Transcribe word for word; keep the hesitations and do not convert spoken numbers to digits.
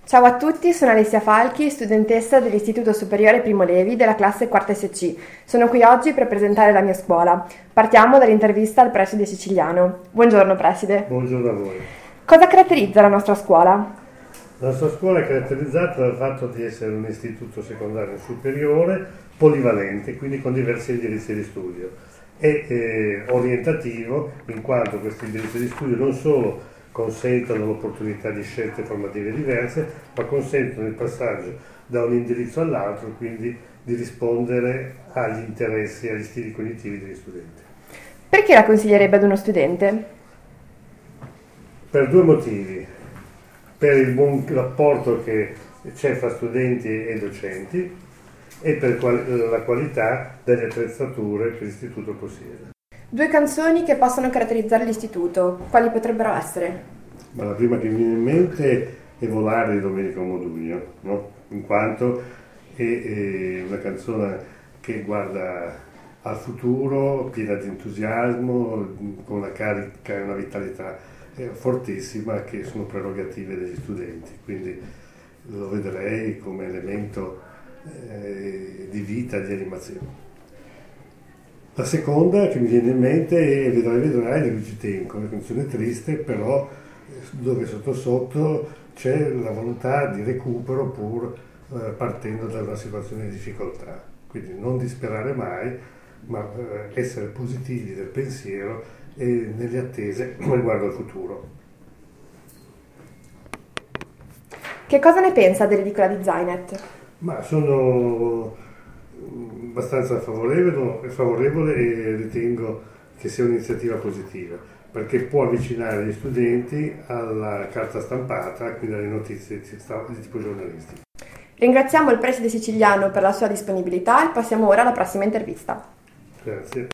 Ciao a tutti, sono Alessia Falchi, studentessa dell'Istituto Superiore Primo Levi della classe quarta S C. Sono qui oggi per presentare la mia scuola. Partiamo dall'intervista al preside siciliano. Buongiorno preside. Buongiorno a voi. Cosa caratterizza la nostra scuola? La nostra scuola è caratterizzata dal fatto di essere un istituto secondario superiore, polivalente, quindi con diversi indirizzi di studio. È eh, orientativo in quanto questi indirizzi di studio non solo consentono l'opportunità di scelte formative diverse, ma consentono il passaggio da un indirizzo all'altro, quindi di rispondere agli interessi e agli stili cognitivi degli studenti. Perché la consiglierebbe ad uno studente? Per due motivi: per il buon rapporto che c'è fra studenti e docenti e per la qualità delle attrezzature che l'istituto possiede. Due canzoni che possono caratterizzare l'istituto, quali potrebbero essere? Ma la prima che mi viene in mente è Volare di Domenico Modugno, no? In quanto è, è una canzone che guarda al futuro, piena di entusiasmo, con una carica e una vitalità eh, fortissima, che sono prerogative degli studenti, quindi lo vedrei come elemento eh, di vita, di animazione. La seconda che mi viene in mente è Vedrai Vedrai di Luigi Tenco, una canzone triste, però dove sotto sotto c'è la volontà di recupero pur eh, partendo da una situazione di difficoltà. Quindi non disperare mai, ma eh, essere positivi del pensiero e nelle attese riguardo al futuro. Che cosa ne pensa dell'edicola di Zainet? Ma sono abbastanza favorevole, favorevole e ritengo che sia un'iniziativa positiva, perché può avvicinare gli studenti alla carta stampata, quindi alle notizie di tipo giornalistico. Ringraziamo il preside siciliano per la sua disponibilità e passiamo ora alla prossima intervista. Grazie.